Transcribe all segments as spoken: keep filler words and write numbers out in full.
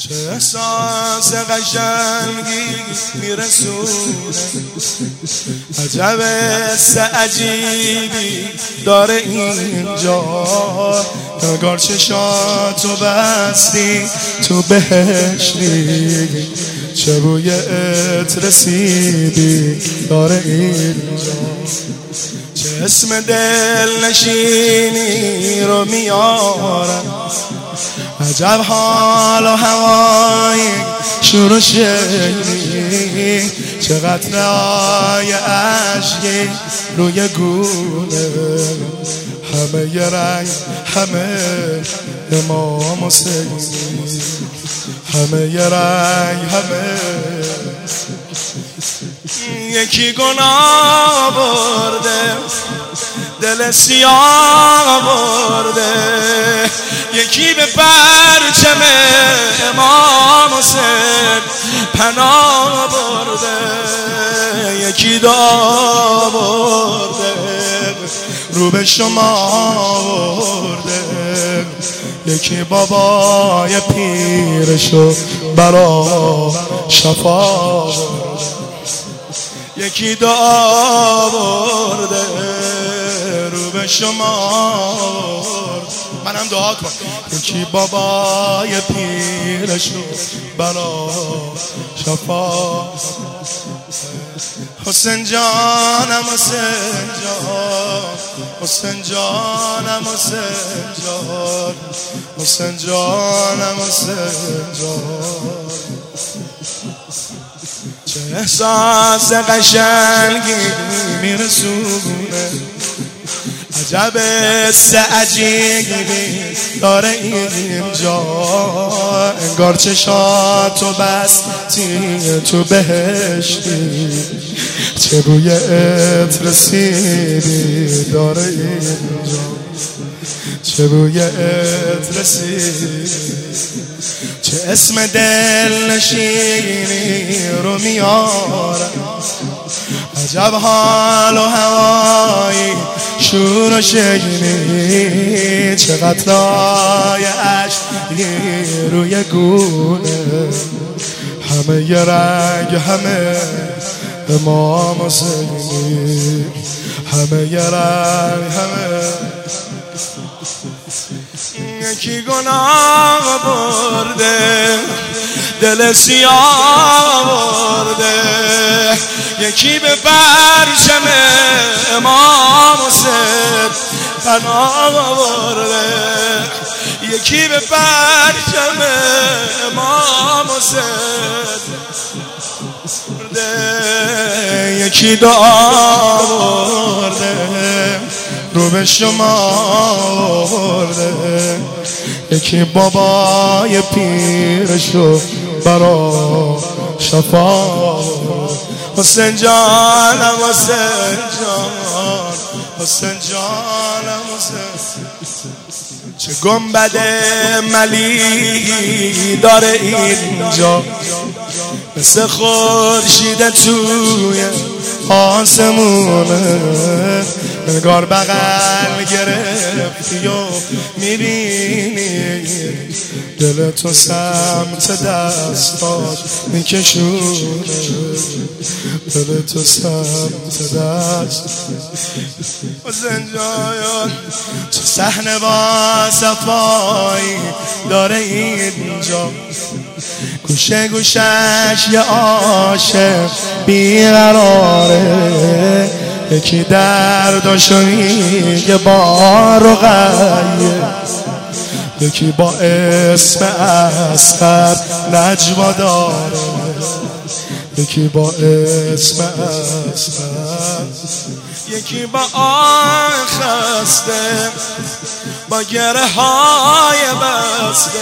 چه احساس قشنگی میرسونه، عجب حس عجیبی داره اینجا. انگار چشاتو بستی تو بهشتی، چه بوی عطر سیبی داره اینجا. چه اسم دل نشینی رو میارم، عجب حال و هوای شور شیری، چه قطره‌های اشکی روی گونه. همه ی رنگ همه امام حسینی، همه ی رنگ همه. یکی گناه برده دل سیاه برده، یکی به پرچم امام حسین پناه برده، یکی دعا برده رو به شما برده، یکی بابای پیرشو برا شفا برده، یکی دعا برده رو به شما برده. منم دعا کن. یکی بابای پیرشو برا شفا. حسین جانم حسین جان، حسین جانم حسین جان، حسین جانم حسین جان. چه احساس قشنگی میرسونه، عجب حس عجیبی داره اینجا. انگار چشاتو بستی تو بهشتی، چه بوی عطر سیبی داره اینجا، چه بوی عطر سیبی. چه اسم دل نشینی رو میارم، عجب حال و هوایی شور و شیرینی، چه قطره‌های اشکی روی گونه. همه ی رنگ همه امام حسینی، همه ی رنگ همه. یکی گناه برده دل سیاه برده، یکی به پرچم امام حسین پناه برده، یکی به پرچم امام حسین برده، یکی دعا برده رو به شما برده، یکی بابای پیرشو برا شفا. حسین جانم حسین جان، حسین جانم حسین. چه گنبد ملی داره اینجا، مثل خورشید توی آسمونه. انگار بغل گرفتی و میبینی دل تو سمت دستات میکشونه، دل تو سمت دست. حسین جان چه صحنه با صفایی داره اینجا، گوشه گوشش یه عاشق بیقراره، یکی درداشو میگه با رقیه، یکی با اسم اصغر نجوا داره، یکی با اسم اصغر، یکی با آه خسته با گره های بسته،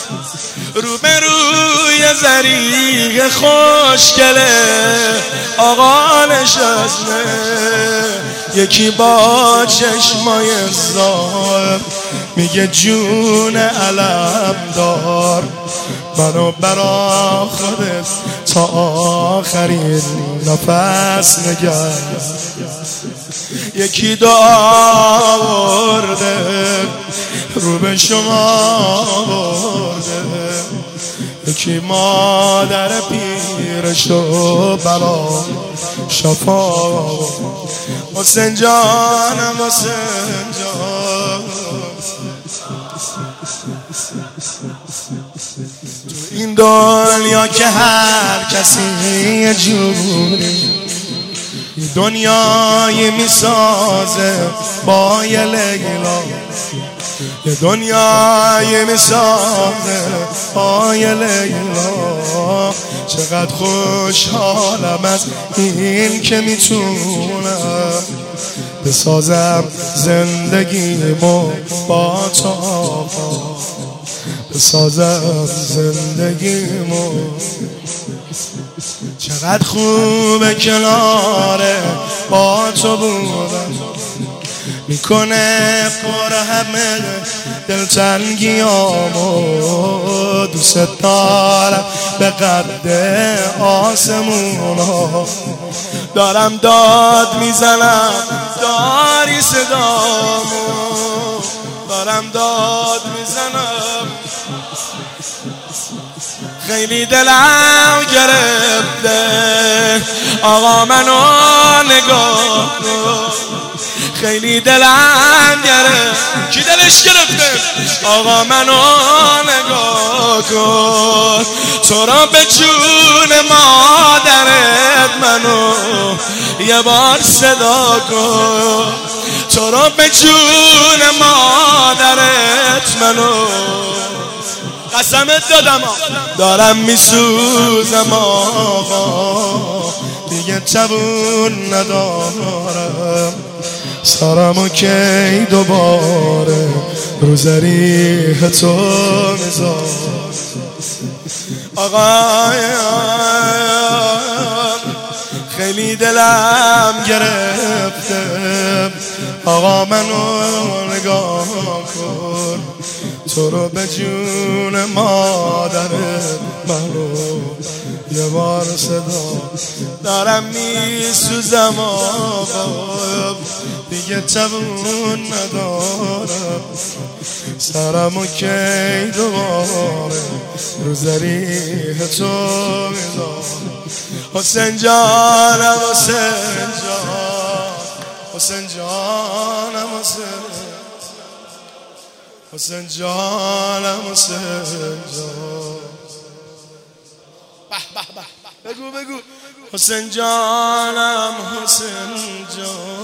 روبروی زریق خوشگله آقا نشسته، یکی با چشمای زار میگه جون علم دار، منو برا خودت تا آخرین نفس نگه. یکی دعا برده رو به شما برده، یکی مادر پیرش و برا شفا. حسین جانم حسین جان، تو این دنیا که هر کسی یه جوری دنیایی میسازه با یه لیلا، یه دنیایی میسازه با یه لیلا. چقدر خوشحالم از این که میتونم بسازم زندگیمو با تو آقا، بسازم زندگیمو. چقدر خوبه کناره با تو بودم، میکنه پر همه دلتنگیامو. دوست دارم به قد آسمونا، دارم داد میزنم داری صدامو، دارم داد میزنم. خیلی دلم گرفته آقا منو نگاه کن، خیلی دلم گرفت. کی دلش گرفته؟ آقا منو نگاه کن، تو را به جون مادرت منو یه بار صدا کن، تو را به جون مادرت منو. قسمت دادم دارم میسوزم آقا، دیگه توان ندارم سرمو کی دوباره رو ذریح تو میذارم. آقا خیلی دلم گرفته آقا منو نگاه کن، تو رو به جون مادرت منو یه بار صدا. دارم میسوزم آقا، دیگه توان ندارم سرمو کی دوباره رو ذریح تو میذارم. حسین جانم حسین جان، حسین جانم حسین، حسین جانم حسین جان. به به به بگو بگو. حسین جانم حسین جان،